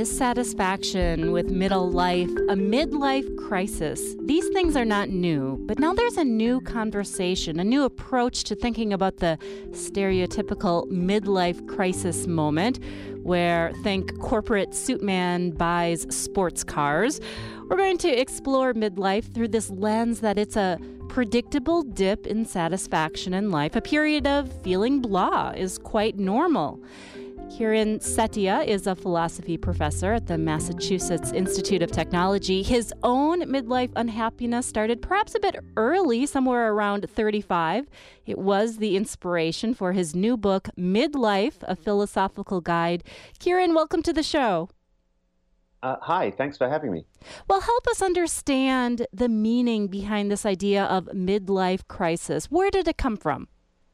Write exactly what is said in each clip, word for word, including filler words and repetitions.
dissatisfaction with middle life, a midlife crisis. These things are not new, but now there's a new conversation, a new approach to thinking about the stereotypical midlife crisis moment, where think corporate suit man buys sports cars. We're going to explore midlife through this lens that it's a predictable dip in satisfaction in life. A period of feeling blah is quite normal. Kiran Setia is a philosophy professor at the Massachusetts Institute of Technology. His own midlife unhappiness started perhaps a bit early, somewhere around thirty-five. It was the inspiration for his new book, Midlife, A Philosophical Guide. Kiran, welcome to the show. Uh, hi, thanks for having me. Well, help us understand the meaning behind this idea of midlife crisis. Where did it come from?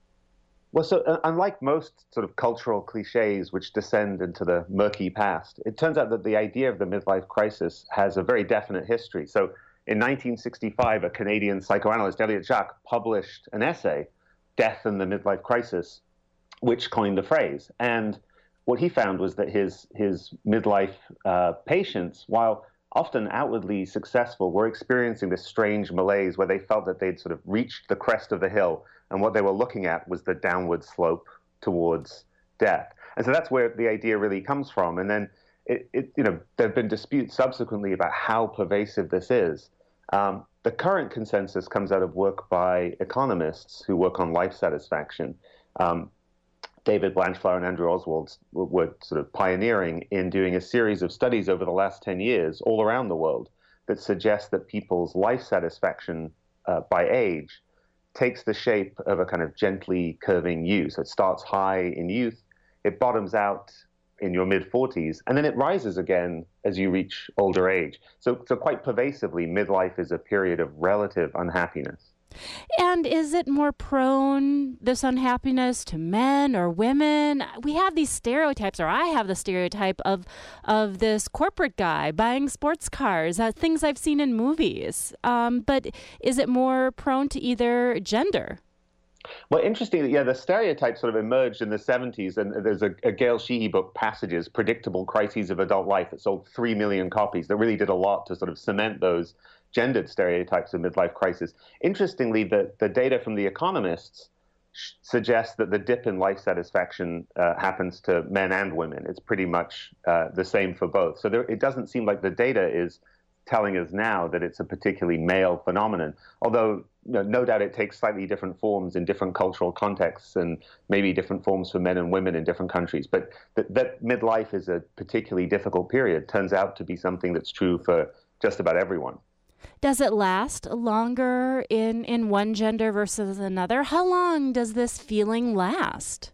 Well, so uh, unlike most sort of cultural cliches which descend into the murky past, it turns out that the idea of the midlife crisis has a very definite history. So in nineteen sixty-five, a Canadian psychoanalyst, Elliott Jaques, published an essay, Death and the Midlife Crisis, which coined the phrase. And what he found was that his, his midlife uh, patients, while often outwardly successful, were experiencing this strange malaise where they felt that they'd sort of reached the crest of the hill, and what they were looking at was the downward slope towards death. And so that's where the idea really comes from. And then, it, it, you know, there have been disputes subsequently about how pervasive this is. Um, the current consensus comes out of work by economists who work on life satisfaction. Um, David Blanchflower and Andrew Oswald were sort of pioneering in doing a series of studies over the last ten years all around the world that suggest that people's life satisfaction uh, by age takes the shape of a kind of gently curving U. So it starts high in youth, it bottoms out in your mid-forties, and then it rises again as you reach older age. So, so quite pervasively, midlife is a period of relative unhappiness. And is it more prone, this unhappiness, to men or women? We have these stereotypes, or I have the stereotype of of this corporate guy buying sports cars, uh, things I've seen in movies. Um, but is it more prone to either gender? Well, interestingly, yeah, the stereotype sort of emerged in the seventies, and there's a, a Gail Sheehy book, Passages, Predictable Crises of Adult Life, that sold three million copies, that really did a lot to sort of cement those gendered stereotypes of midlife crisis. Interestingly, the, the data from the economists sh- suggests that the dip in life satisfaction uh, happens to men and women. It's pretty much uh, the same for both. So there, it doesn't seem like the data is telling us now that it's a particularly male phenomenon, although you know, no doubt it takes slightly different forms in different cultural contexts and maybe different forms for men and women in different countries. But that, that midlife is a particularly difficult period turns out to be something that's true for just about everyone. Does it last longer in, in one gender versus another? How long does this feeling last?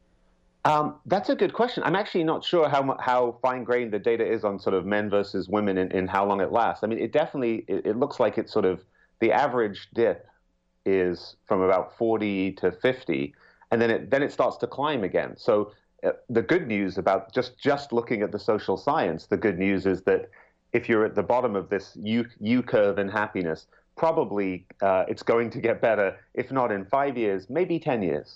Um, that's a good question. I'm actually not sure how how fine-grained the data is on sort of men versus women in, in how long it lasts. I mean, it definitely, it, it looks like it's sort of, the average dip is from about forty to fifty, and then it then it starts to climb again. So uh, the good news about just, just looking at the social science, the good news is that if you're at the bottom of this U, U curve in happiness, probably uh, it's going to get better, if not in five years, maybe ten years.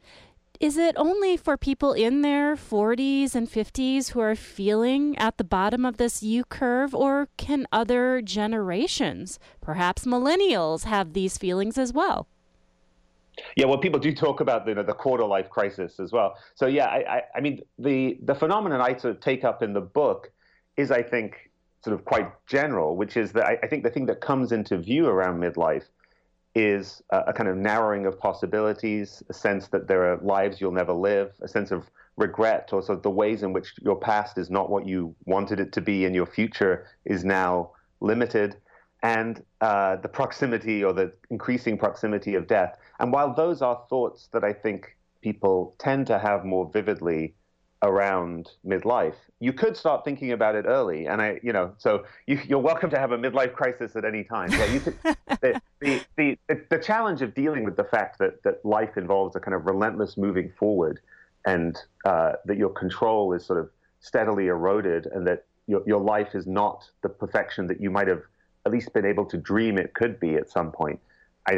Is it only for people in their forties and fifties who are feeling at the bottom of this U curve, or can other generations, perhaps millennials, have these feelings as well? Yeah, well, people do talk about the, you know, the quarter life crisis as well. So yeah, I, I, I mean, the, the phenomenon I sort of take up in the book is, I think, sort of quite general, which is that I, I think the thing that comes into view around midlife is a, a kind of narrowing of possibilities, a sense that there are lives you'll never live, a sense of regret, or sort of the ways in which your past is not what you wanted it to be and your future is now limited, and uh, the proximity or the increasing proximity of death. And while those are thoughts that I think people tend to have more vividly around midlife, you could start thinking about it early. And I, you know, so you, you're welcome to have a midlife crisis at any time. Yeah, you could, the, the, the, the challenge of dealing with the fact that, that life involves a kind of relentless moving forward, and uh, that your control is sort of steadily eroded, and that your, your life is not the perfection that you might have at least been able to dream it could be at some point. I think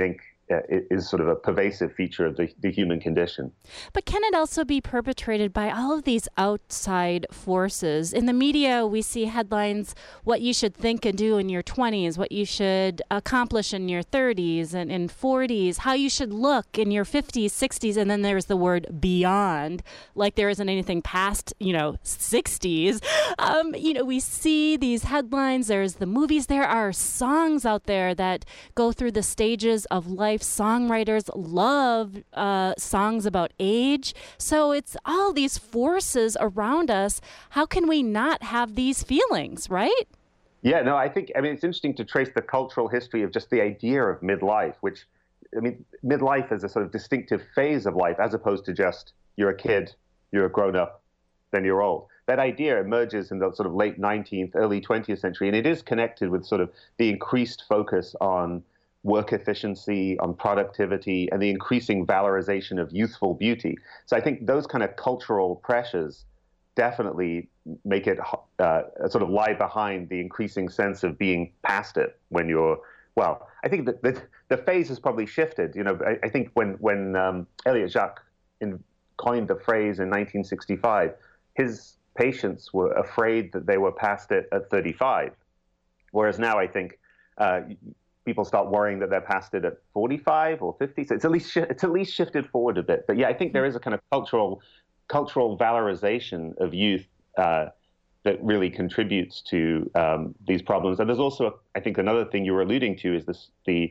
uh, is sort of a pervasive feature of the, the human condition. But can it also be perpetrated by all of these outside forces? In the media, we see headlines, what you should think and do in your twenties, what you should accomplish in your thirties and in forties, how you should look in your fifties, sixties, and then there's the word beyond, like there isn't anything past, you know, sixties. Um, you know, we see these headlines, there's the movies, there are songs out there that go through the stages of life. Songwriters love uh, songs about age. So it's all these forces around us. How can we not have these feelings, right? Yeah, no, I think, I mean, it's interesting to trace the cultural history of just the idea of midlife, which, I mean, midlife is a sort of distinctive phase of life as opposed to just you're a kid, you're a grown up, then you're old. That idea emerges in the sort of late nineteenth, early twentieth century, and it is connected with sort of the increased focus on work efficiency, on productivity, and the increasing valorization of youthful beauty. So I think those kind of cultural pressures definitely make it uh, sort of lie behind the increasing sense of being past it when you're, well, I think that the, the phase has probably shifted. You know, I, I think when, when um, Elliott Jaques in, coined the phrase in nineteen sixty-five, his patients were afraid that they were past it at thirty-five. Whereas now I think uh, people start worrying that they're past it at forty-five or fifty. So it's at least it's at least shifted forward a bit. But yeah, I think there is a kind of cultural cultural valorization of youth uh, that really contributes to um, these problems. And there's also, I think, another thing you were alluding to is this the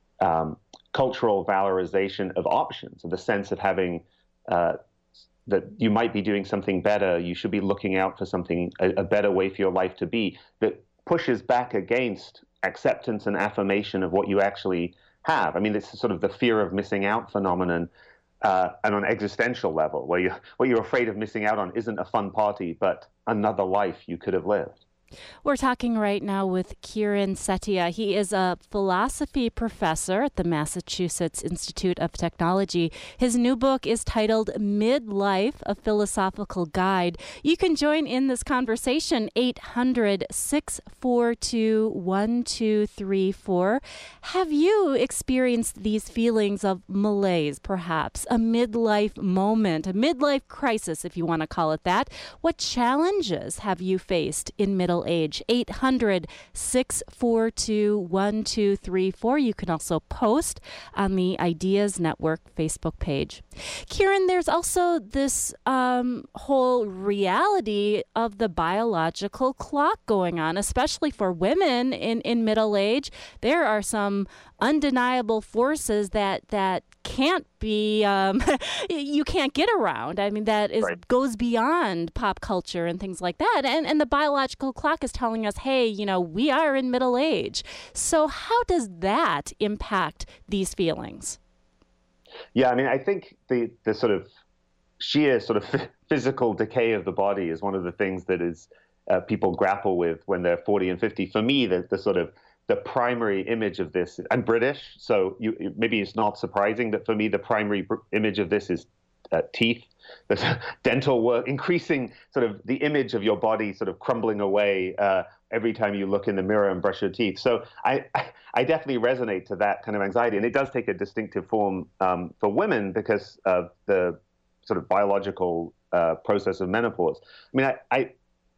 um, cultural valorization of options, of the sense of having uh, that you might be doing something better. You should be looking out for something, a, a better way for your life to be, that pushes back against acceptance and affirmation of what you actually have. I mean, this is sort of the fear of missing out phenomenon, uh, and on an existential level, where you what you're afraid of missing out on isn't a fun party, but another life you could have lived. We're talking right now with Kiran Setia. He is a philosophy professor at the Massachusetts Institute of Technology. His new book is titled Midlife, A Philosophical Guide. You can join in this conversation, eight hundred, six four two, one two three four. Have you experienced these feelings of malaise, perhaps, a midlife moment, a midlife crisis, if you want to call it that? What challenges have you faced in middle age? eight hundred, six four two, one two three four. You can also post on the Ideas Network Facebook page. Kiran, there's also this um, whole reality of the biological clock going on, especially for women in, in middle age. There are some undeniable forces that that can't be um, you can't get around. I mean, that is right. Goes beyond pop culture and things like that. And and the biological clock is telling us, hey, you know, we are in middle age. So how does that impact these feelings? Yeah, I mean, I think the the sort of sheer sort of physical decay of the body is one of the things that is uh, people grapple with when they're forty and fifty. For me, the the sort of the primary image of this, I'm British, so you, maybe it's not surprising that for me the primary br- image of this is uh, teeth, the dental work, increasing sort of the image of your body sort of crumbling away uh, every time you look in the mirror and brush your teeth. So I, I definitely resonate to that kind of anxiety, and it does take a distinctive form um, for women because of the sort of biological uh, process of menopause. I mean, I, I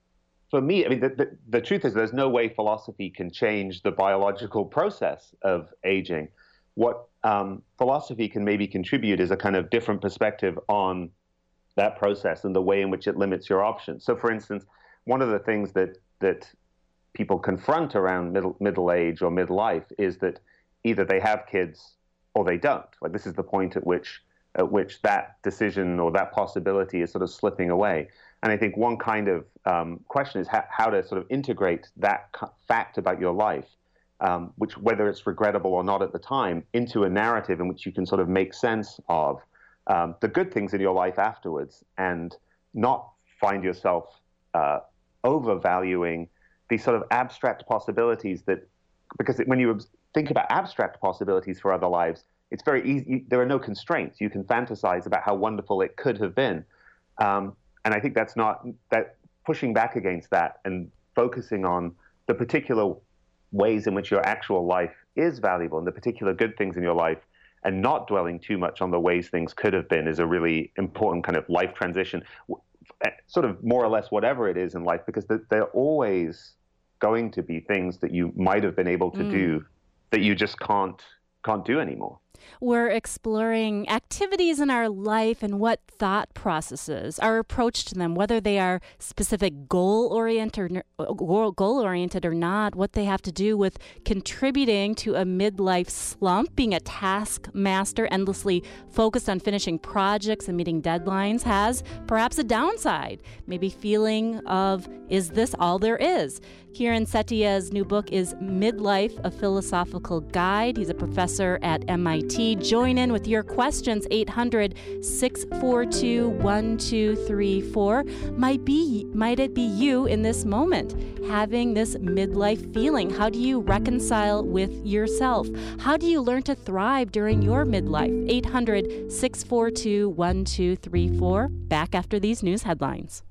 For me, I mean, the, the, the truth is there's no way philosophy can change the biological process of aging. What um, philosophy can maybe contribute is a kind of different perspective on that process and the way in which it limits your options. So, for instance, one of the things that that people confront around middle middle age or midlife is that either they have kids or they don't. Like, this is the point at which at which that decision or that possibility is sort of slipping away. And I think one kind of um, question is how, how to sort of integrate that fact about your life, um, which whether it's regrettable or not at the time, into a narrative in which you can sort of make sense of um, the good things in your life afterwards, and not find yourself uh, overvaluing these sort of abstract possibilities that, because when you think about abstract possibilities for other lives, it's very easy. There are no constraints. You can fantasize about how wonderful it could have been. Um, And I think that's not, that pushing back against that and focusing on the particular ways in which your actual life is valuable and the particular good things in your life and not dwelling too much on the ways things could have been is a really important kind of life transition, sort of more or less whatever it is in life, because they're always going to be things that you might have been able to mm. do that you just can't can't do anymore. We're exploring activities in our life and what thought processes, our approach to them, whether they are specific goal-oriented or, goal-oriented or not, what they have to do with contributing to a midlife slump. Being a taskmaster, endlessly focused on finishing projects and meeting deadlines has perhaps a downside, maybe feeling of, is this all there is? Kiran Setia's new book is Midlife, A Philosophical Guide. He's a professor at M I T. Join in with your questions, eight hundred, six four two, one two three four. Might be, might it be you in this moment having this midlife feeling? How do you reconcile with yourself? How do you learn to thrive during your midlife? eight hundred, six four two, one two three four. Back after these news headlines.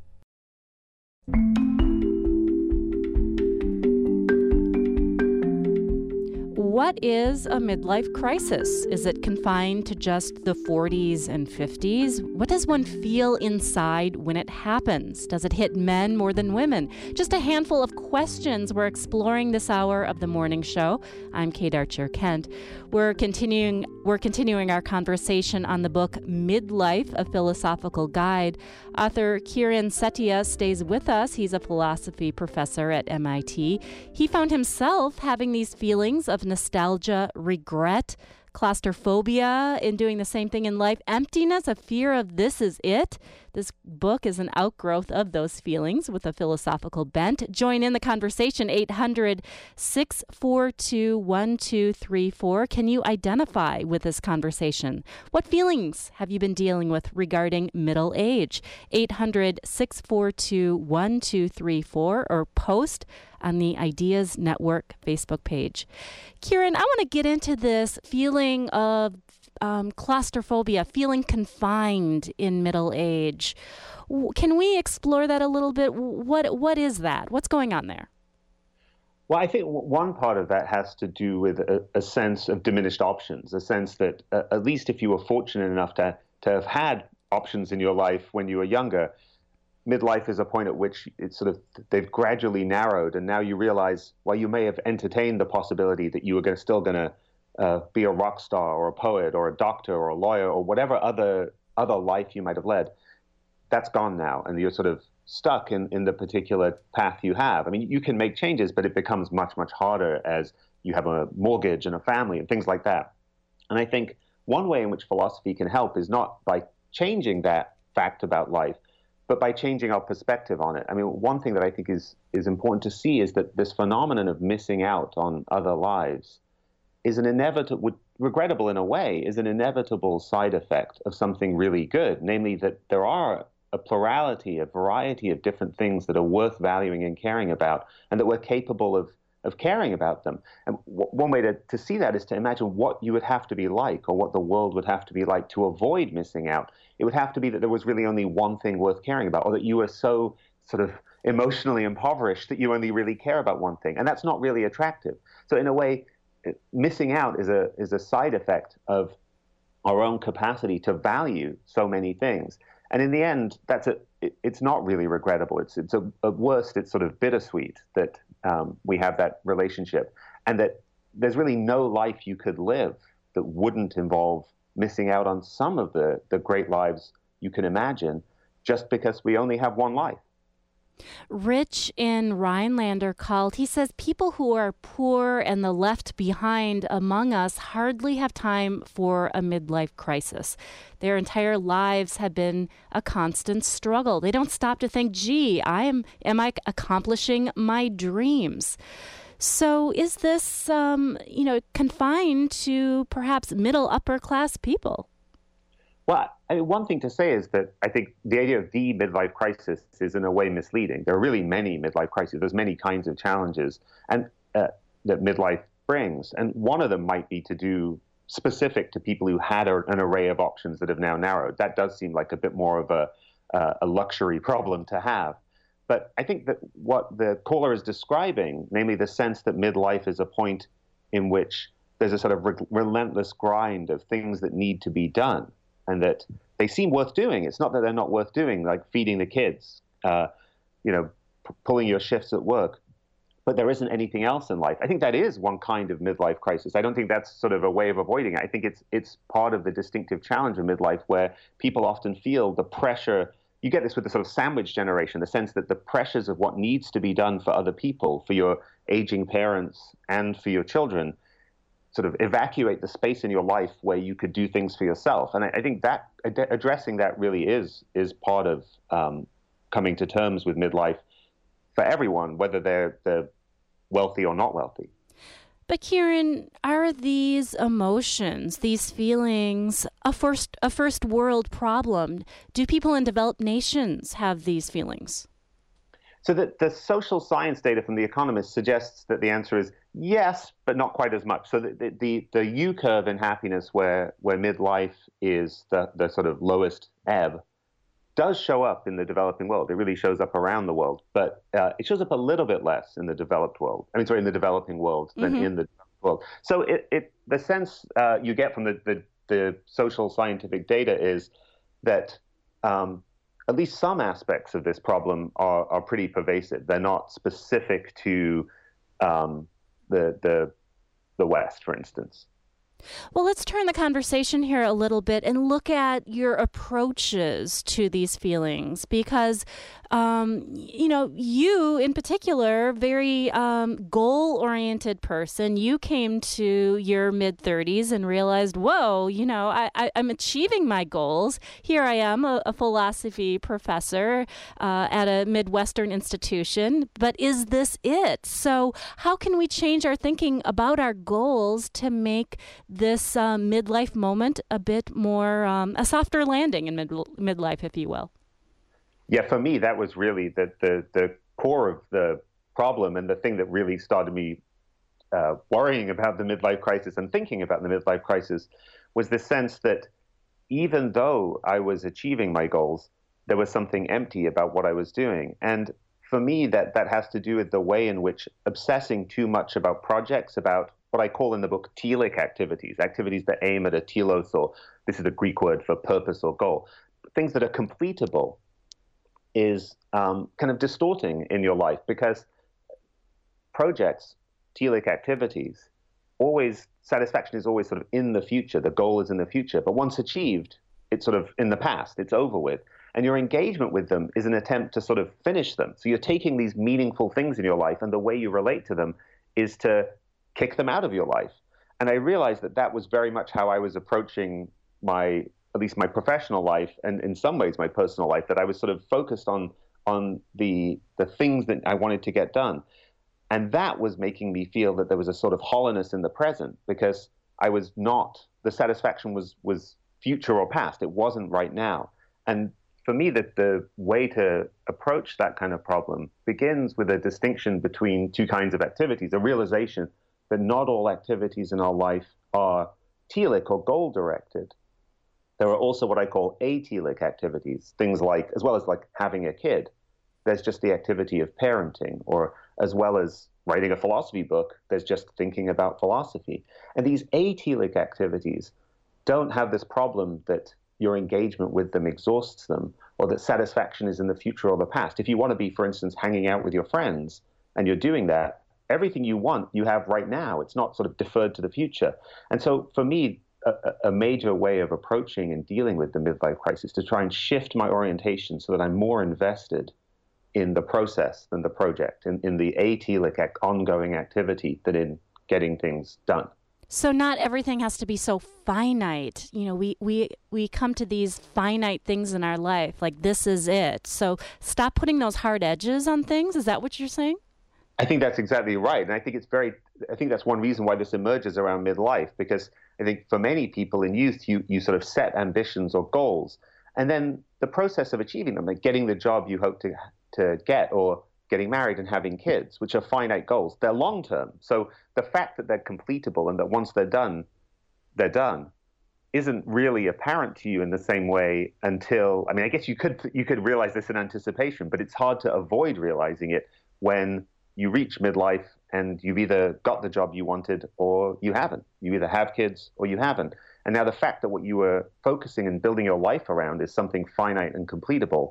What is a midlife crisis? Is it confined to just the forties and fifties? What does one feel inside when it happens? Does it hit men more than women? Just a handful of questions we're exploring this hour of the morning show. I'm Kate Archer-Kent. We're continuing we're continuing our conversation on the book Midlife, A Philosophical Guide. Author Kiran Setia stays with us. He's a philosophy professor at M I T. He found himself having these feelings of nostalgia, regret, claustrophobia in doing the same thing in life, emptiness, a fear of this is it. This book is an outgrowth of those feelings with a philosophical bent. Join in the conversation, eight hundred, six four two, one two three four. Can you identify with this conversation? What feelings have you been dealing with regarding middle age? eight hundred, six four two, one two three four or post on the Ideas Network Facebook page. Kiran, I want to get into this feeling of um, claustrophobia, feeling confined in middle age. Can we explore that a little bit? What What is that? What's going on there? Well, I think one part of that has to do with a, a sense of diminished options, a sense that uh, at least if you were fortunate enough to, to have had options in your life when you were younger, midlife is a point at which it's sort of they've gradually narrowed, and now you realize, well, you may have entertained the possibility that you were gonna, still going to uh, be a rock star or a poet or a doctor or a lawyer or whatever other other life you might have led. That's gone now, and you're sort of stuck in, in the particular path you have. I mean, you can make changes, but it becomes much, much harder as you have a mortgage and a family and things like that. And I think one way in which philosophy can help is not by changing that fact about life, but by changing our perspective on it. I mean, one thing that I think is is important to see is that this phenomenon of missing out on other lives is an inevitable, regrettable in a way, is an inevitable side effect of something really good, namely that there are a plurality, a variety of different things that are worth valuing and caring about, and that we're capable of of caring about them. And w- one way to, to see that is to imagine what you would have to be like, or what the world would have to be like to avoid missing out. It would have to be that there was really only one thing worth caring about, or that you were so sort of emotionally impoverished that you only really care about one thing. And that's not really attractive. So in a way, missing out is a is a side effect of our own capacity to value so many things. And in the end, that's a, it, it's not really regrettable. It's it's a, at worst, it's sort of bittersweet that um, we have that relationship, and that there's really no life you could live that wouldn't involve missing out on some of the, the great lives you can imagine, just because we only have one life. Rich in Rhinelander called. He says people who are poor and the left behind among us hardly have time for a midlife crisis. Their entire lives have been a constant struggle. They don't stop to think, gee, I am, am I accomplishing my dreams? So is this, um, you know, confined to perhaps middle upper class people? Well, I mean, one thing to say is that I think the idea of the midlife crisis is in a way misleading. There are really many midlife crises. There's many kinds of challenges and uh, that midlife brings. And one of them might be to do specific to people who had a, an array of options that have now narrowed. That does seem like a bit more of a, uh, a luxury problem to have. But I think that what the caller is describing, namely the sense that midlife is a point in which there's a sort of re- relentless grind of things that need to be done, and that they seem worth doing. It's not that they're not worth doing, like feeding the kids, uh, you know, p- pulling your shifts at work, but there isn't anything else in life. I think that is one kind of midlife crisis. I don't think that's sort of a way of avoiding it. I think it's it's part of the distinctive challenge of midlife, where people often feel the pressure. You get this with the sort of sandwich generation, the sense that the pressures of what needs to be done for other people, for your aging parents and for your children, sort of evacuate the space in your life where you could do things for yourself. And I, I think that ad- addressing that really is is part of um, coming to terms with midlife for everyone, whether they're, they're wealthy or not wealthy. But Kieran, are these emotions, these feelings, a first a first world problem? Do people in developed nations have these feelings? So the, the social science data from The Economist suggests that the answer is yes, but not quite as much. So the the, the, the U curve in happiness, where where midlife is the, the sort of lowest ebb, does show up in the developing world. It really shows up around the world, but uh, it shows up a little bit less in the developed world. I mean, sorry, in the developing world than mm-hmm. in the developed world. So it, it the sense uh, you get from the, the, the social scientific data is that um, at least some aspects of this problem are, are pretty pervasive. They're not specific to um, the, the, the West, for instance. Well, let's turn the conversation here a little bit and look at your approaches to these feelings, because, um, you know, you in particular, very um, goal-oriented person. You came to your mid-thirties and realized, whoa, you know, I, I, I'm achieving my goals. Here I am, a, a philosophy professor uh, at a Midwestern institution, but is this it? So how can we change our thinking about our goals to make this uh, midlife moment a bit more, um, a softer landing in mid- midlife, if you will? Yeah, for me, that was really the, the, the core of the problem, and the thing that really started me uh, worrying about the midlife crisis and thinking about the midlife crisis was the sense that even though I was achieving my goals, there was something empty about what I was doing. And for me, that, that has to do with the way in which obsessing too much about projects, about what I call in the book telic activities, activities that aim at a telos, or this is a Greek word for purpose or goal, things that are completable, is um, kind of distorting in your life, because projects, telic activities, always, satisfaction is always sort of in the future. The goal is in the future. But once achieved, it's sort of in the past. It's over with. And your engagement with them is an attempt to sort of finish them. So you're taking these meaningful things in your life, and the way you relate to them is to kick them out of your life. And I realized that that was very much how I was approaching my, at least my professional life, and in some ways my personal life, that I was sort of focused on on the the things that I wanted to get done. And that was making me feel that there was a sort of hollowness in the present, because I was not, the satisfaction was was future or past. It wasn't right now. And for me, that the way to approach that kind of problem begins with a distinction between two kinds of activities, a realization that not all activities in our life are telic or goal-directed. There are also what I call atelic activities, things like, as well as like having a kid, there's just the activity of parenting, or as well as writing a philosophy book, there's just thinking about philosophy. And these atelic activities don't have this problem that your engagement with them exhausts them, or that satisfaction is in the future or the past. If you want to be, for instance, hanging out with your friends, and you're doing that, everything you want, you have right now. It's not sort of deferred to the future. And so for me, a, a major way of approaching and dealing with the midlife crisis to try and shift my orientation so that I'm more invested in the process than the project, in, in the atelic ongoing activity than in getting things done. So not everything has to be so finite. You know, we, we, we come to these finite things in our life, like this is it. So stop putting those hard edges on things. Is that what you're saying? I think that's exactly right. And I think it's very, I think that's one reason why this emerges around midlife, because I think for many people in youth, you, you sort of set ambitions or goals. And then the process of achieving them, like getting the job you hope to, to get, or getting married and having kids, which are finite goals, they're long term. So the fact that they're completable and that once they're done, they're done, isn't really apparent to you in the same way until, I mean, I guess you could you could realize this in anticipation, but it's hard to avoid realizing it when you reach midlife and you've either got the job you wanted or you haven't. You either have kids or you haven't. And now the fact that what you were focusing and building your life around is something finite and completable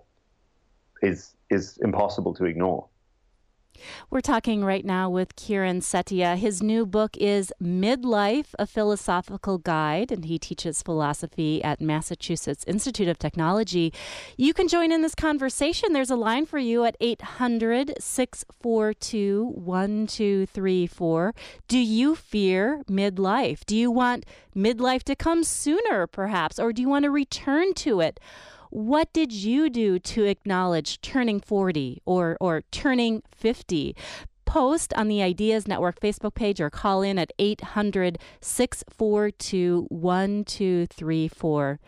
is is impossible to ignore. We're talking right now with Kiran Setia. His new book is Midlife, A Philosophical Guide, and he teaches philosophy at Massachusetts Institute of Technology. You can join in this conversation. There's a line for you at eight hundred, six four two, one two three four. Do you fear midlife? Do you want midlife to come sooner, perhaps, or do you want to return to it? What did you do to acknowledge turning forty or, or turning fifty? Post on the Ideas Network Facebook page or call in at eight hundred, six four two, one two three four.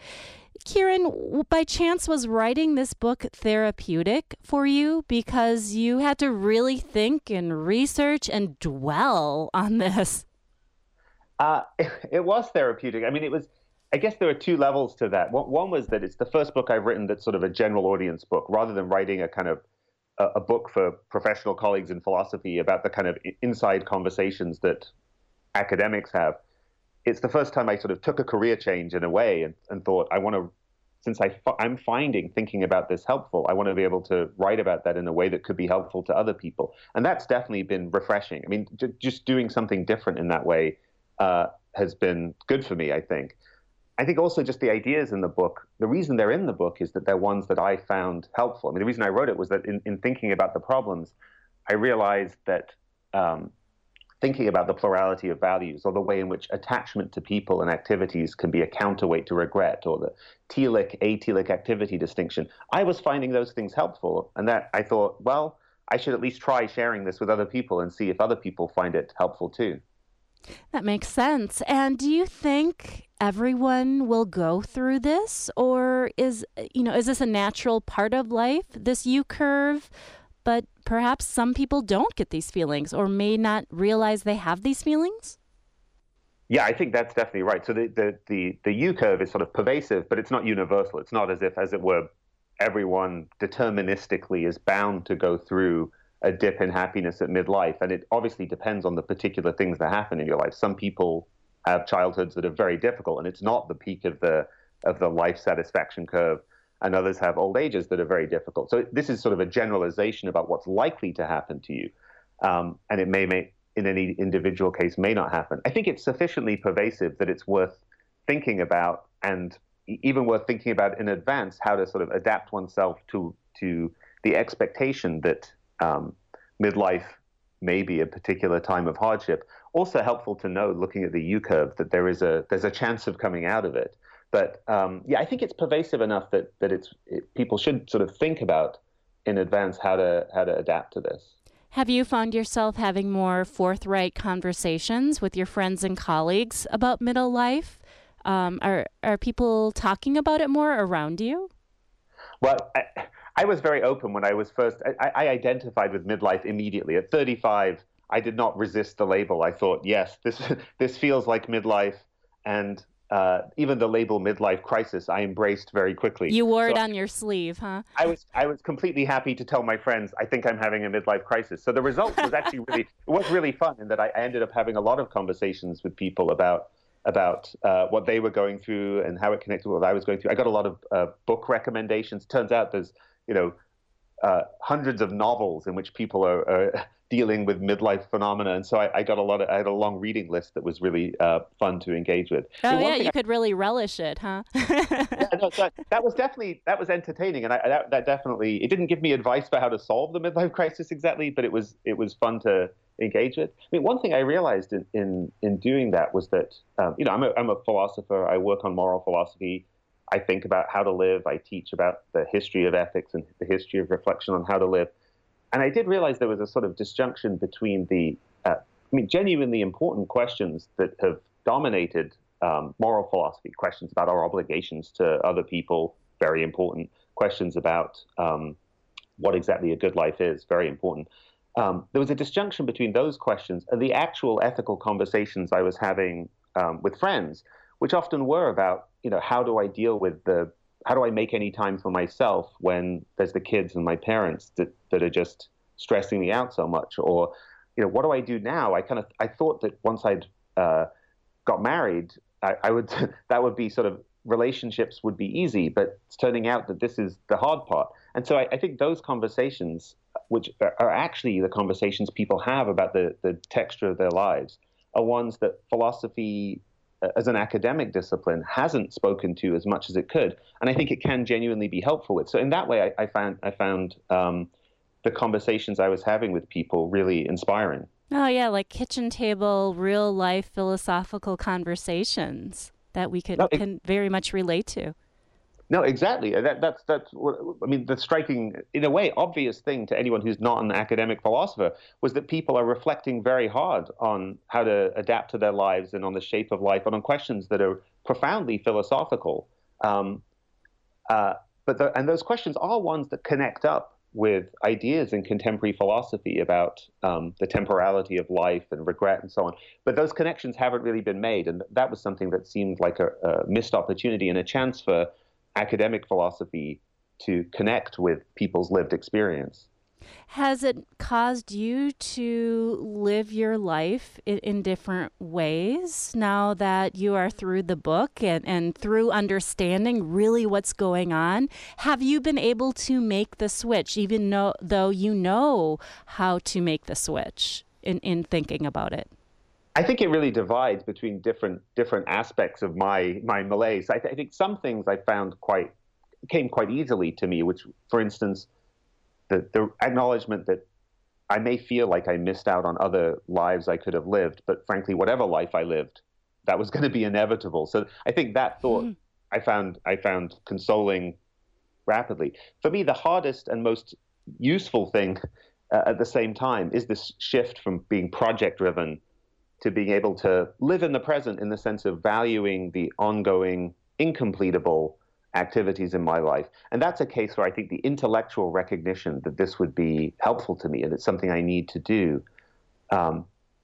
Kiran, by chance, was writing this book therapeutic for you because you had to really think and research and dwell on this? Uh, it, it was therapeutic. I mean, it was... I guess there are two levels to that. One was that it's the first book I've written that's sort of a general audience book, rather than writing a kind of a, a book for professional colleagues in philosophy about the kind of inside conversations that academics have. It's the first time I sort of took a career change in a way and, and thought, I want to, since I, I'm finding thinking about this helpful, I want to be able to write about that in a way that could be helpful to other people. And that's definitely been refreshing. I mean, j- just doing something different in that way uh, has been good for me, I think. I think also just the ideas in the book, the reason they're in the book is that they're ones that I found helpful. I mean, the reason I wrote it was that in, in thinking about the problems, I realized that um, thinking about the plurality of values, or the way in which attachment to people and activities can be a counterweight to regret, or the telic, atelic activity distinction, I was finding those things helpful. And that I thought, well, I should at least try sharing this with other people and see if other people find it helpful too. That makes sense. And do you think everyone will go through this, or is, you know, is this a natural part of life, this U curve, but perhaps some people don't get these feelings or may not realize they have these feelings? Yeah, I think that's definitely right. So the, the, the, the U curve is sort of pervasive, but it's not universal. It's not as if, as it were, everyone deterministically is bound to go through a dip in happiness at midlife. And it obviously depends on the particular things that happen in your life. Some people have childhoods that are very difficult, and it's not the peak of the of the life satisfaction curve. And others have old ages that are very difficult. So this is sort of a generalization about what's likely to happen to you. Um, and it may, may, in any individual case, may not happen. I think it's sufficiently pervasive that it's worth thinking about, and even worth thinking about in advance how to sort of adapt oneself to to the expectation that Um, midlife may be a particular time of hardship. Also helpful to know, looking at the U curve, that there is a there's a chance of coming out of it. But um, yeah, I think it's pervasive enough that that it's it, people should sort of think about in advance how to how to adapt to this. Have you found yourself having more forthright conversations with your friends and colleagues about middle life? Um, are are people talking about it more around you? Well, I, I was very open when I was first, I, I identified with midlife immediately. At thirty-five, I did not resist the label. I thought, yes, this this feels like midlife. And uh, even the label midlife crisis, I embraced very quickly. You wore so it on your sleeve, huh? I was I was completely happy to tell my friends, I think I'm having a midlife crisis. So the result was actually really, it was really fun in that I ended up having a lot of conversations with people about about uh, what they were going through and how it connected with what I was going through. I got a lot of uh, book recommendations. Turns out there's, you know, uh, hundreds of novels in which people are, are dealing with midlife phenomena, and so I, I got a lot of. I had a long reading list that was really uh, fun to engage with. Oh I mean, yeah, you I, could really relish it, huh? yeah, no, that, that was definitely that was entertaining, and I, that, that definitely it didn't give me advice for how to solve the midlife crisis exactly, but it was it was fun to engage with. I mean, one thing I realized in in, in doing that was that um, you know I'm a I'm a philosopher. I work on moral philosophy. I think about how to live. I teach about the history of ethics and the history of reflection on how to live. And I did realize there was a sort of disjunction between the, uh, I mean, genuinely important questions that have dominated um, moral philosophy, questions about our obligations to other people, very important, questions about um, what exactly a good life is, very important. Um, there was a disjunction between those questions and the actual ethical conversations I was having um, with friends, which often were about, you know, how do I deal with the, how do I make any time for myself when there's the kids and my parents that, that are just stressing me out so much? Or, you know, what do I do now? I kind of I thought that once I'd uh, got married, I, I would that would be sort of relationships would be easy, but it's turning out that this is the hard part. And so I, I think those conversations, which are actually the conversations people have about the, the texture of their lives, are ones that philosophy uh, as an academic discipline hasn't spoken to as much as it could. And I think it can genuinely be helpful with. So in that way, I, I found, I found um, the conversations I was having with people really inspiring. Oh, yeah, like kitchen table, real life philosophical conversations that we can, no, it, can very much relate to. No, exactly. That, that's, that's what, I mean, the striking, in a way, obvious thing to anyone who's not an academic philosopher was that people are reflecting very hard on how to adapt to their lives and on the shape of life and on questions that are profoundly philosophical. Um, uh, but the, and those questions are ones that connect up with ideas in contemporary philosophy about um, the temporality of life and regret and so on. But those connections haven't really been made. And that was something that seemed like a, a missed opportunity and a chance for academic philosophy to connect with people's lived experience. Has it caused you to live your life in, in different ways now that you are through the book and, and through understanding really what's going on? Have you been able to make the switch, even though, though you know how to make the switch in, in thinking about it? I think it really divides between different different aspects of my my malaise. I, th- I think some things I found quite came quite easily to me, which, for instance, the, the acknowledgement that I may feel like I missed out on other lives I could have lived, but frankly, whatever life I lived, that was going to be inevitable. So I think that thought mm. I found I found consoling rapidly. For me, the hardest and most useful thing uh, at the same time is this shift from being project-driven to being able to live in the present in the sense of valuing the ongoing, incompletable activities in my life. And that's a case where I think the intellectual recognition that this would be helpful to me and it's something I need to do um,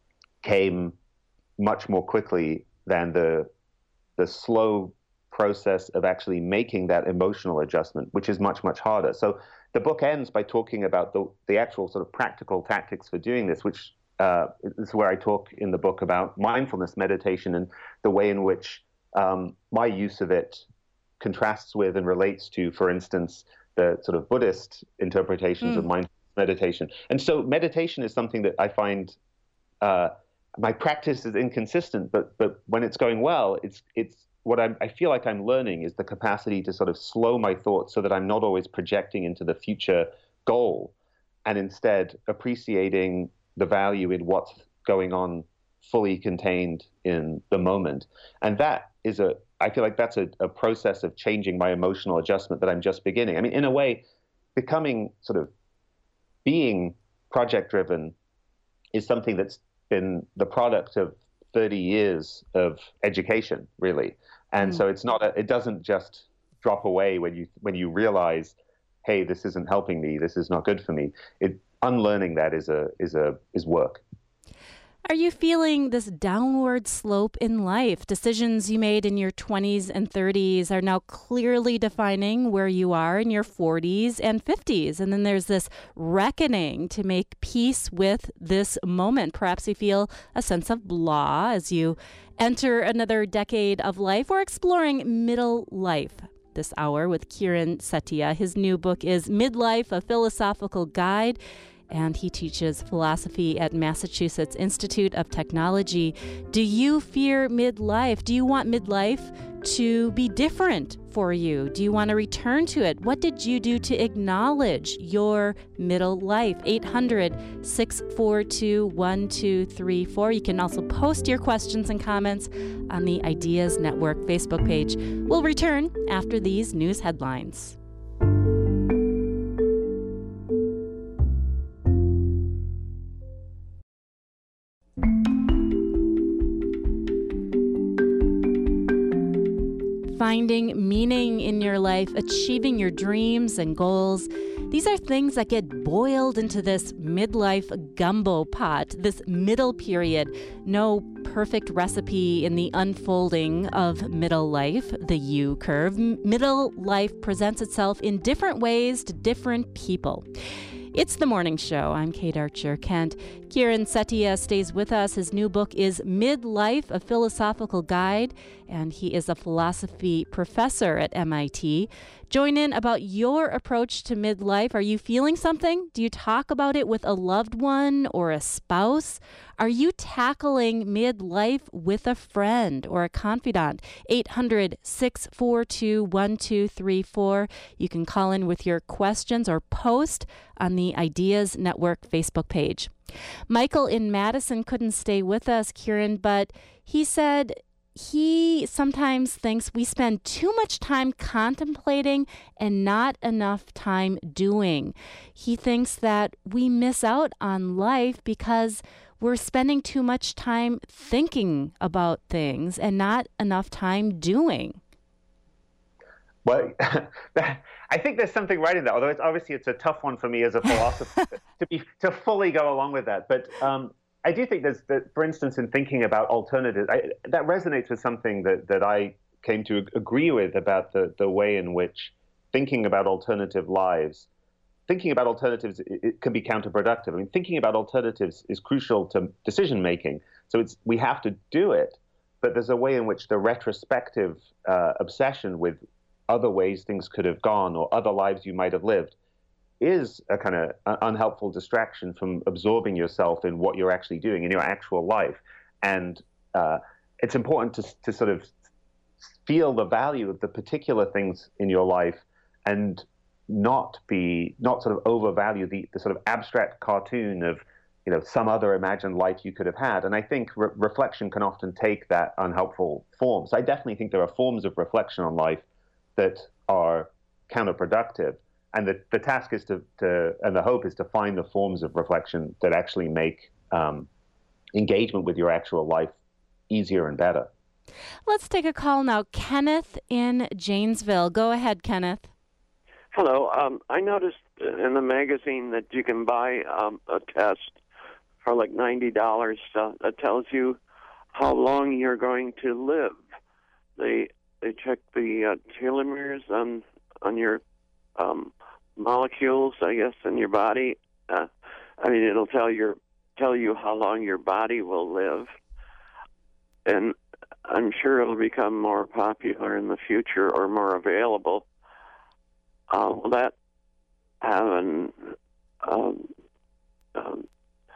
came much more quickly than the the slow process of actually making that emotional adjustment, which is much, much harder. So the book ends by talking about the, the actual sort of practical tactics for doing this, which Uh, this is where I talk in the book about mindfulness meditation and the way in which um, my use of it contrasts with and relates to, for instance, the sort of Buddhist interpretations mm. of mindfulness meditation. And so meditation is something that I find uh, my practice is inconsistent, but but when it's going well, it's it's what I'm, I feel like I'm learning is the capacity to sort of slow my thoughts so that I'm not always projecting into the future goal, and instead appreciating the value in what's going on fully contained in the moment. And that is a, I feel like that's a, a process of changing my emotional adjustment that I'm just beginning. I mean, in a way, becoming sort of being project-driven is something that's been the product of thirty years of education, really. And mm. so it's not, a, it doesn't just drop away when you, when you realize, hey, this isn't helping me, this is not good for me. It, unlearning that is a is a is work. Are you feeling this downward slope in life? Decisions you made in your twenties and thirties are now clearly defining where you are in your forties and fifties. And then there's this reckoning to make peace with this moment. Perhaps you feel a sense of blah as you enter another decade of life or exploring middle life. This hour with Kiran Setia. His new book is Midlife, A Philosophical Guide, and he teaches philosophy at Massachusetts Institute of Technology. Do you fear midlife? Do you want midlife to be different for you? Do you want to return to it? What did you do to acknowledge your middle life? eight hundred, six four two, one two three four. You can also post your questions and comments on the Ideas Network Facebook page. We'll return after these news headlines. Finding meaning in your life, achieving your dreams and goals. These are things that get boiled into this midlife gumbo pot, this middle period. No perfect recipe in the unfolding of middle life, the U curve. Middle life presents itself in different ways to different people. It's the morning show. I'm Kate Archer-Kent. Kiran Setia stays with us. His new book is Midlife, a Philosophical Guide, and he is a philosophy professor at M I T. Join in about your approach to midlife. Are you feeling something? Do you talk about it with a loved one or a spouse? Are you tackling midlife with a friend or a confidant? eight hundred, six four two, one two three four. You can call in with your questions or post on the Ideas Network Facebook page. Michael in Madison couldn't stay with us, Kiran, but he said he sometimes thinks we spend too much time contemplating and not enough time doing. He thinks that we miss out on life because we're spending too much time thinking about things and not enough time doing. Well, I think there's something right in that, although it's obviously it's a tough one for me as a philosopher to be to fully go along with that. But um, I do think there's, that, for instance, in thinking about alternatives, I, that resonates with something that, that I came to agree with about the, the way in which thinking about alternative lives, thinking about alternatives, it, it can be counterproductive. I mean, thinking about alternatives is crucial to decision making. So it's we have to do it, but there's a way in which the retrospective uh, obsession with other ways things could have gone or other lives you might have lived is a kind of unhelpful distraction from absorbing yourself in what you're actually doing in your actual life. And uh, it's important to, to sort of feel the value of the particular things in your life and not be, not sort of overvalue the, the sort of abstract cartoon of, you know, some other imagined life you could have had. And I think re- reflection can often take that unhelpful form. So I definitely think there are forms of reflection on life that are counterproductive. And the, the task is to, to, and the hope is to find the forms of reflection that actually make um, engagement with your actual life easier and better. Let's take a call now. Kenneth in Janesville. Go ahead, Kenneth. Hello. Um, I noticed in the magazine that you can buy um, a test for like ninety dollars uh, that tells you how long you're going to live. They they check the uh, telomeres on on your um, molecules, I guess, in your body. Uh, I mean, it'll tell your tell you how long your body will live, and I'm sure it'll become more popular in the future or more available. Uh, will that have an um, um,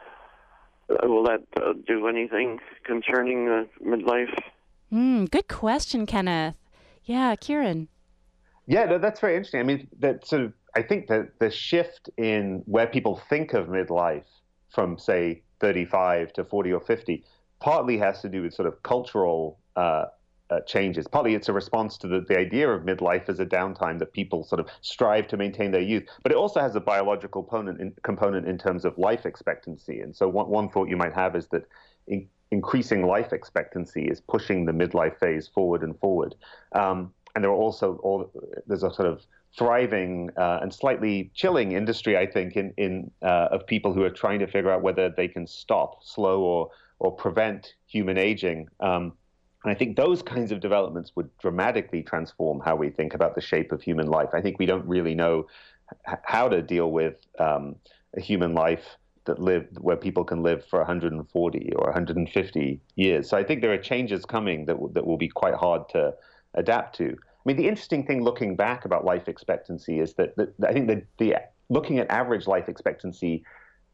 will that uh, do anything concerning uh, midlife? Mm, good question, Kenneth. Yeah, Kiran. Yeah, no, that's very interesting. I mean, that sort of, I think that the shift in where people think of midlife from, say, thirty-five to forty or fifty, partly has to do with sort of cultural uh, uh, changes. Partly it's a response to the, the idea of midlife as a downtime that people sort of strive to maintain their youth. But it also has a biological component in, component in terms of life expectancy. And so one, one thought you might have is that in, increasing life expectancy is pushing the midlife phase forward and forward. Um, and there are also all there's a sort of thriving uh, and slightly chilling industry, I think, in in uh, of people who are trying to figure out whether they can stop, slow, or or prevent human aging. Um, and I think those kinds of developments would dramatically transform how we think about the shape of human life. I think we don't really know h- how to deal with um, a human life that live where people can live for one hundred forty or one hundred fifty years. So I think there are changes coming that w- that will be quite hard to adapt to. I mean, the interesting thing looking back about life expectancy is that, that I think that the looking at average life expectancy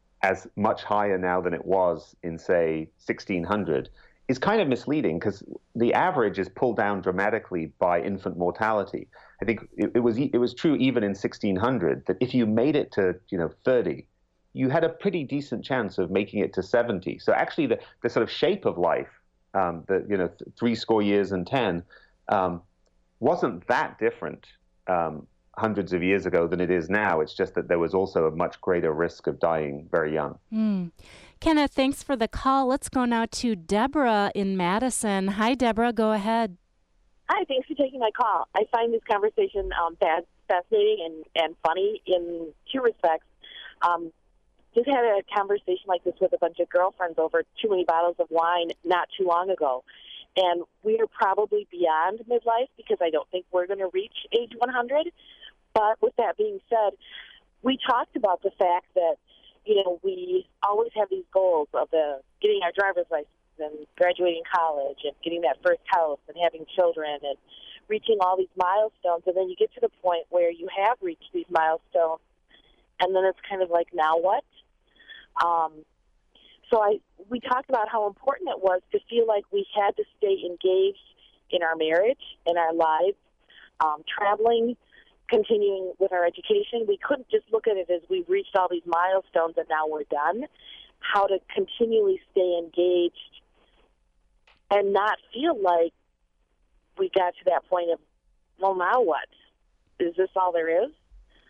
as much higher now than it was in, say, sixteen hundred is kind of misleading, because the average is pulled down dramatically by infant mortality. I think it, it was it was true even in sixteen hundred that if you made it to, you know, thirty, you had a pretty decent chance of making it to seventy. So actually the, the sort of shape of life, um, the, you know, th- three score years and ten, um, wasn't that different um, hundreds of years ago than it is now. It's just that there was also a much greater risk of dying very young. Mm. Kenneth, thanks for the call. Let's go now to Deborah in Madison. Hi, Deborah. Go ahead. Hi, thanks for taking my call. I find this conversation um, fascinating and, and funny in two respects. Um, just had a conversation like this with a bunch of girlfriends over too many bottles of wine not too long ago. And we are probably beyond midlife because I don't think we're going to reach age one hundred. But with that being said, we talked about the fact that, you know, we always have these goals of the getting our driver's license and graduating college and getting that first house and having children and reaching all these milestones. And then you get to the point where you have reached these milestones, and then it's kind of like, now what? Um, so I we talked about how important it was to feel like we had to stay engaged in our marriage, in our lives, um, traveling, continuing with our education. We couldn't just look at it as we've reached all these milestones and now we're done. How to continually stay engaged and not feel like we got to that point of, well, now what? Is this all there is?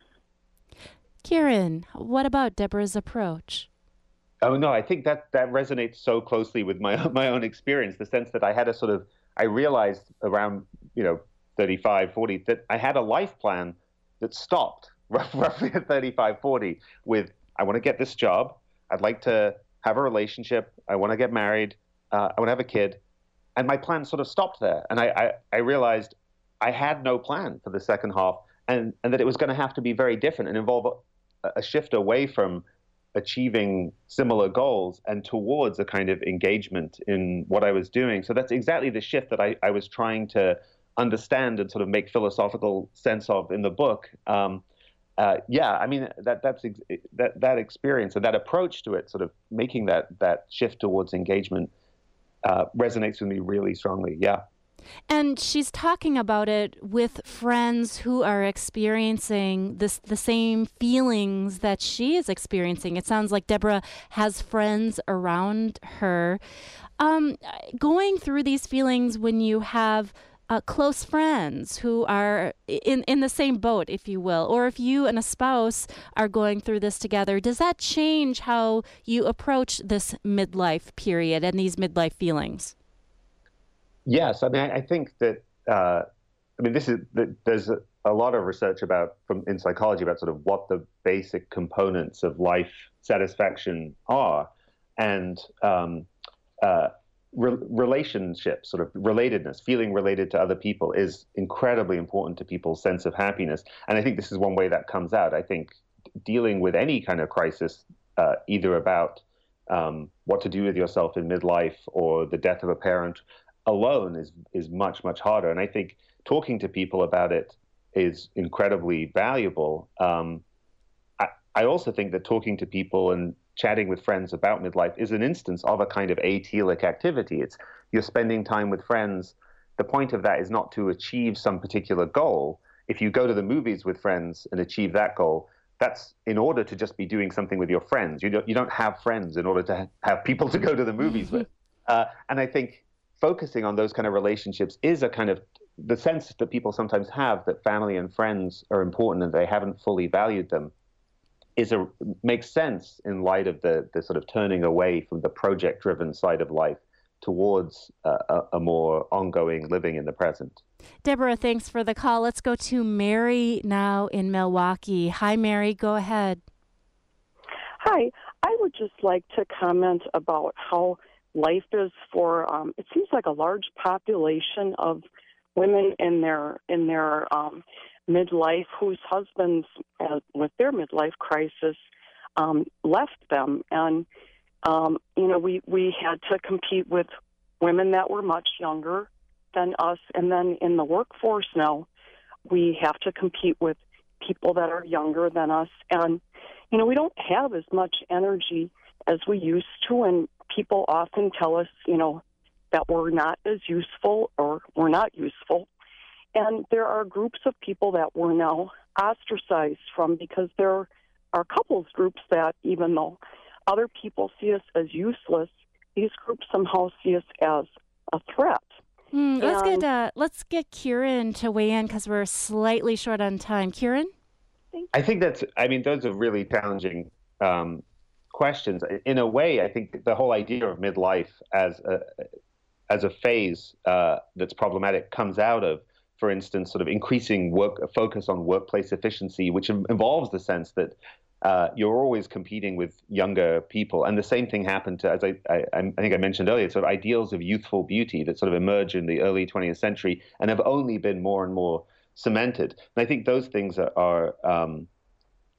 Kieran, what about Deborah's approach? Oh, no, I think that, that resonates so closely with my my own experience, the sense that I had a sort of, I realized around, you know, thirty-five, forty, that I had a life plan that stopped roughly at thirty-five, forty with, I want to get this job, I'd like to have a relationship, I want to get married, uh, I want to have a kid. And my plan sort of stopped there. And I, I, I realized I had no plan for the second half, and, and that it was going to have to be very different and involve a, a shift away from achieving similar goals and towards a kind of engagement in what I was doing. So that's exactly the shift that I, I was trying to understand and sort of make philosophical sense of in the book. Um, uh, yeah, I mean, that that's ex- that that experience and that approach to it, sort of making that that shift towards engagement, uh, resonates with me really strongly. Yeah. And she's talking about it with friends who are experiencing this the same feelings that she is experiencing. It sounds like Deborah has friends around her. Um, going through these feelings when you have uh, close friends who are in, in the same boat, if you will, or if you and a spouse are going through this together, does that change how you approach this midlife period and these midlife feelings? Yes, I mean, I, I think that, uh, I mean, this is, that there's a, a lot of research about, from in psychology, about sort of what the basic components of life satisfaction are. And um, uh, re- relationships, sort of relatedness, feeling related to other people is incredibly important to people's sense of happiness. And I think this is one way that comes out. I think dealing with any kind of crisis, uh, either about um, what to do with yourself in midlife or the death of a parent, alone is is much, much harder. And I think talking to people about it is incredibly valuable. Um, I, I also think that talking to people and chatting with friends about midlife is an instance of a kind of atelic activity. It's you're spending time with friends. The point of that is not to achieve some particular goal. If you go to the movies with friends and achieve that goal, that's in order to just be doing something with your friends. You don't, you don't have friends in order to ha- have people to go to the movies with. Uh, and I think focusing on those kind of relationships is a kind of the sense that people sometimes have that family and friends are important and they haven't fully valued them is a makes sense in light of the the sort of turning away from the project-driven side of life towards uh, a, a more ongoing living in the present. Deborah, thanks for the call. Let's go to Mary now in Milwaukee. Hi, Mary. Go ahead. Hi. I would just like to comment about how life is for, um, it seems like a large population of women in their in their um, midlife whose husbands, uh, with their midlife crisis, um, left them. And, um, you know, we, we had to compete with women that were much younger than us. And then in the workforce now, we have to compete with people that are younger than us. And, you know, we don't have as much energy as we used to, and people often tell us, you know, that we're not as useful or we're not useful. And there are groups of people that we're now ostracized from because there are couples groups that, even though other people see us as useless, these groups somehow see us as a threat. Hmm, let's get uh, let's get Kieran to weigh in because we're slightly short on time. Kieran? I think that's, I mean, those are really challenging um, questions. In a way, I think the whole idea of midlife as a as a phase uh, that's problematic comes out of, for instance, sort of increasing work focus on workplace efficiency, which involves the sense that uh, you're always competing with younger people. And the same thing happened to, as I, I, I think I mentioned earlier, sort of ideals of youthful beauty that sort of emerged in the early twentieth century and have only been more and more cemented. And I think those things are, are um,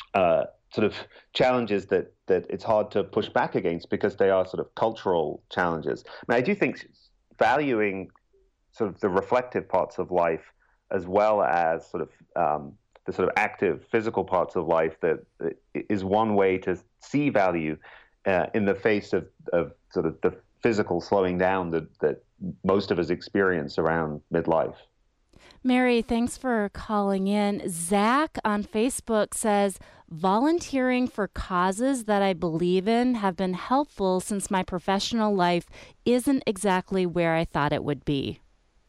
uh, sort of challenges that that it's hard to push back against because they are sort of cultural challenges. I mean, I do think valuing sort of the reflective parts of life as well as sort of um, the sort of active physical parts of life that is one way to see value uh, in the face of, of sort of the physical slowing down that, that most of us experience around midlife. Mary, thanks for calling in. Zach on Facebook says, volunteering for causes that I believe in have been helpful since my professional life isn't exactly where I thought it would be.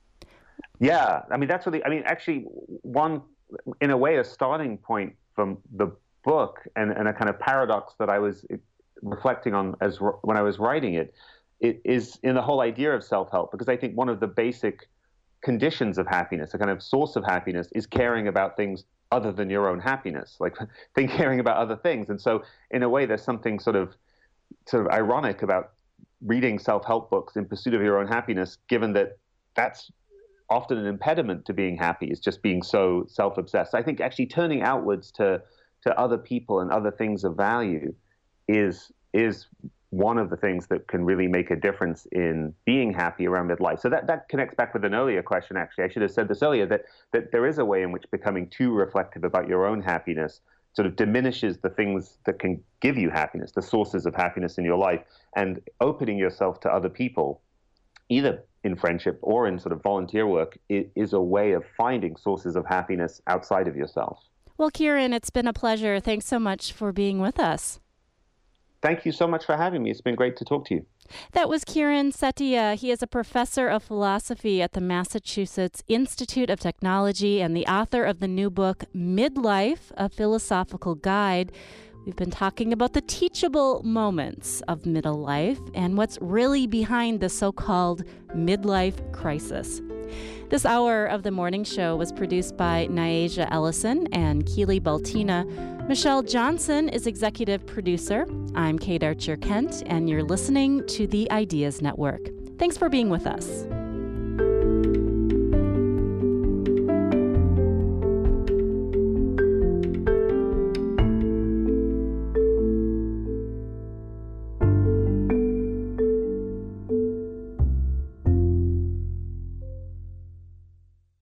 Yeah, I mean, that's really, I mean, actually, one, in a way, a starting point from the book and, and a kind of paradox that I was reflecting on as when I was writing it, it is in the whole idea of self-help, because I think one of the basic conditions of happiness, a kind of source of happiness, is caring about things other than your own happiness, like think caring about other things. And so in a way, there's something sort of sort of ironic about reading self-help books in pursuit of your own happiness, given that that's often an impediment to being happy, is just being so self-obsessed. I think actually turning outwards to to other people and other things of value is is one of the things that can really make a difference in being happy around midlife. So that, that connects back with an earlier question, actually. I should have said this earlier, that, that there is a way in which becoming too reflective about your own happiness sort of diminishes the things that can give you happiness, the sources of happiness in your life, and opening yourself to other people, either in friendship or in sort of volunteer work, is a way of finding sources of happiness outside of yourself. Well, Kieran, it's been a pleasure. Thanks so much for being with us. Thank you so much for having me. It's been great to talk to you. That was Kieran Setia. He is a professor of philosophy at the Massachusetts Institute of Technology and the author of the new book, Midlife, A Philosophical Guide. We've been talking about the teachable moments of middle life and what's really behind the so-called midlife crisis. This hour of the morning show was produced by Nyasia Ellison and Keely Baltina. Michelle Johnson is executive producer. I'm Kate Archer Kent, and you're listening to the Ideas Network. Thanks for being with us.